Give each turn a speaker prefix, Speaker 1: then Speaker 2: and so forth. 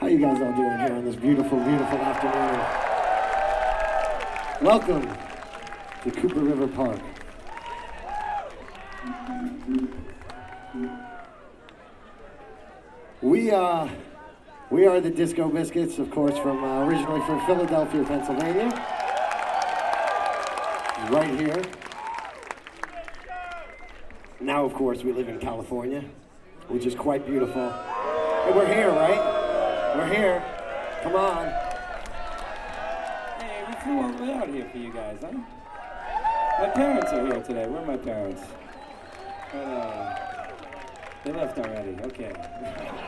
Speaker 1: you guys all doing here on this beautiful, beautiful afternoon? Welcome to Cooper River Park. We are the Disco Biscuits, of course, from originally from Philadelphia, Pennsylvania. Right here. Now, of course, we live in California, which is quite beautiful. And we're here, right? We're here. Come on.
Speaker 2: Hey, we flew all the way out here for you guys, huh? My parents are here today. Where are my parents? They left already. Okay.